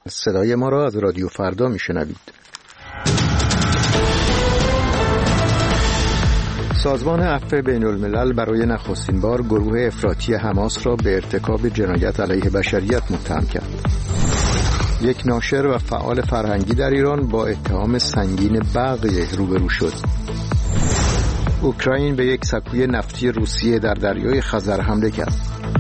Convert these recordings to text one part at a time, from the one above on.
صدای ما را از رادیو فردا میشنوید. سازمان عفو بین الملل برای نخستین بار گروه افراطی حماس را به ارتکاب جنایت علیه بشریت متهم کرد. یک ناشر و فعال فرهنگی در ایران با اتهام سنگین بغی روبرو شد. اوکراین به یک سکوی نفتی روسیه در دریای خزر حمله کرد.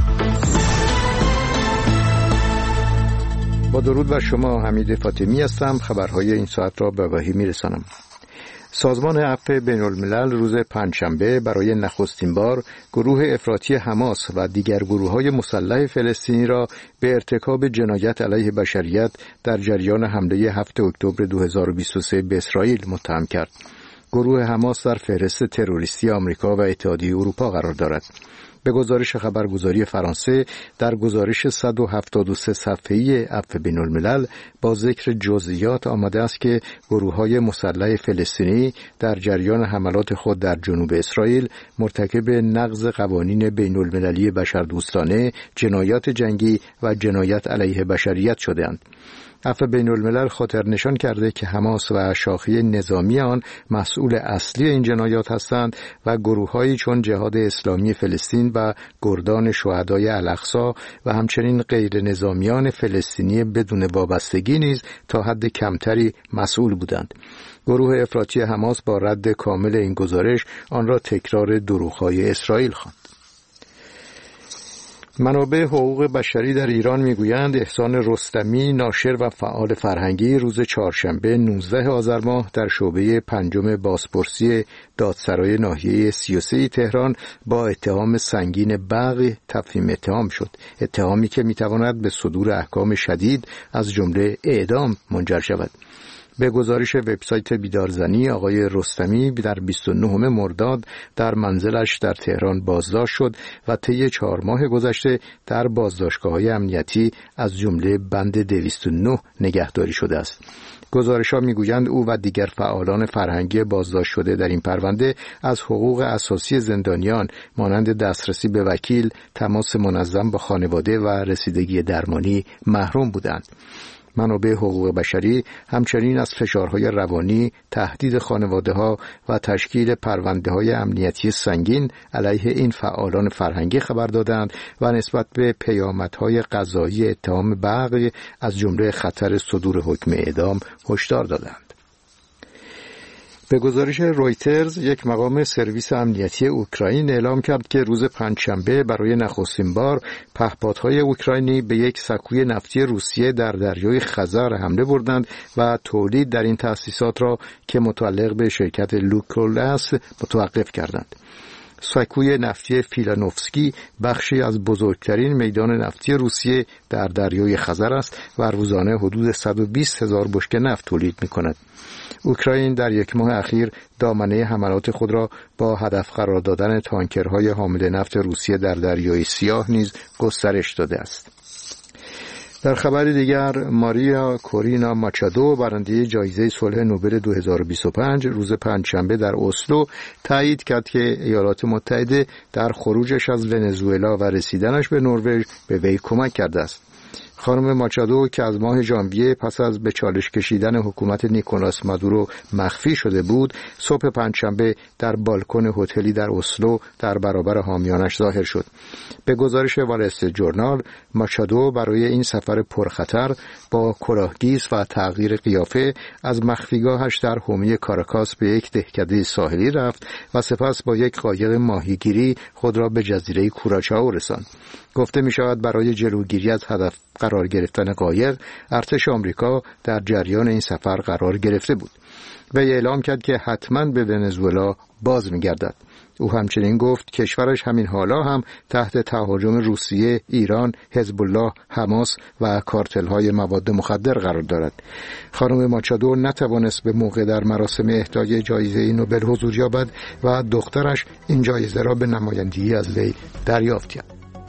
با درود بر شما، حمید فاطمی هستم. خبرهای این ساعت را به آگاهی میرسانم. سازمان عفو بین الملل روز پنجشنبه برای نخستین بار گروه افراطی حماس و دیگر گروه‌های مسلح فلسطینی را به ارتکاب جنایت علیه بشریت در جریان حمله 7 اکتبر 2023 به اسرائیل متهم کرد. گروه حماس در فهرست تروریستی آمریکا و اتحادیه اروپا قرار دارد. به گزارش خبرگزاری فرانسه، در گزارش 173 صفحه‌ای عفو بین الملل با ذکر جزئیات آمده است که گروه‌های مسلح فلسطینی در جریان حملات خود در جنوب اسرائیل مرتکب نقض قوانین بین المللی بشردوستانه، جنایات جنگی و جنایت علیه بشریت شده‌اند. عفو بین الملل خاطر نشان کرده که حماس و شاخه نظامی آن مسئول اصلی این جنایات هستند و گروه‌هایی چون جهاد اسلامی فلسطین و گردان شهدای الاقصی و همچنین غیر نظامیان فلسطینی بدون وابستگی نیز تا حد کمتری مسئول بودند. گروه افراطی حماس با رد کامل این گزارش آن را تکرار دروغ‌های اسرائیل خواند. منابع حقوق بشری در ایران میگویند احسان رستمی، ناشر و فعال فرهنگی، روز چهارشنبه 19 آذر ماه در شعبه پنجم بازپرسی دادسرای ناحیه 33 تهران با اتهام سنگین بغی تفهیم اتهام شد. اتهامی که میتواند به صدور احکام شدید از جمله اعدام منجر شود. به گزارش وبسایت بیدارزنی، آقای رستمی در 29 مرداد در منزلش در تهران بازداشت شد و طی 4 ماه گذشته در بازداشتگاه‌های امنیتی از جمله بند 209 نگهداری شده است. گزارش‌ها می‌گویند او و دیگر فعالان فرهنگی بازداشت شده در این پرونده از حقوق اساسی زندانیان مانند دسترسی به وکیل، تماس منظم با خانواده و رسیدگی درمانی محروم بودند. منابع حقوق بشری همچنین از فشارهای روانی، تهدید خانواده‌ها و تشکیل پرونده‌های امنیتی سنگین علیه این فعالان فرهنگی خبر دادند و نسبت به پیامدهای قضایی اتهام بغی از جمله خطر صدور حکم اعدام هشدار دادند. به گزارش رویترز، یک مقام سرویس امنیتی اوکراین اعلام کرد که روز پنجشنبه برای نخستین بار پهپادهای اوکراینی به یک سکوی نفتی روسیه در دریای خزر حمله بردند و تولید در این تأسیسات را که متعلق به شرکت لوکول است متوقف کردند. سکوی نفتی فیلانوفسکی بخشی از بزرگترین میدان نفتی روسیه در دریای خزر است و روزانه حدود 120,000 بشکه نفت تولید می‌کند. اوکراین در یک ماه اخیر دامنه حملات خود را با هدف قرار دادن تانکرهای حامل نفت روسیه در دریای سیاه نیز گسترش داده است. در خبر دیگر، ماریا کورینا ماچادو، برنده جایزه صلح نوبل 2025، روز پنجشنبه در اسلو تایید کرد که ایالات متحده در خروجش از ونزوئلا و رسیدنش به نروژ به وی کمک کرده است. خانم ماچادو که از ماه ژانویه پس از به چالش کشیدن حکومت نیکولاس مادورو مخفی شده بود، صبح پنجشنبه در بالکن هتلی در اسلو در برابر حامیانش ظاهر شد. به گزارش وال استریت جورنال، ماچادو برای این سفر پرخطر با کلاهگیس و تغییر قیافه از مخفیگاهش در حومه کاراکاس به یک دهکده ساحلی رفت و سپس با یک قایق ماهیگیری خود را به جزیره کوراچائو رساند. گفته می شود برای جلوگیری از هدف قرار گرفتن قایق، ارتش آمریکا در جریان این سفر قرار گرفته بود. وی اعلام کرد که حتما به ونزوئلا باز می گردد. او همچنین گفت کشورش همین حالا هم تحت تهاجم روسیه، ایران، حزب الله، حماس و کارتل‌های مواد مخدر قرار دارد. خانم ماچادو نتوانست به موقع در مراسم اهدای جایزه نوبل حضور یابد و دخترش این جایزه را به نمایندگی از وی دریافت کرد.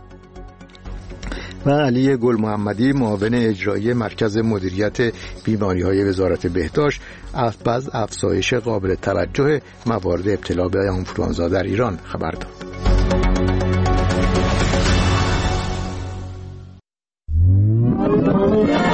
و علی گل محمدی، معاون اجرایی مرکز مدیریت بیماری‌های وزارت بهداشت، از افزایش قابل توجه موارد ابتلا به آنفولانزا در ایران خبر داد.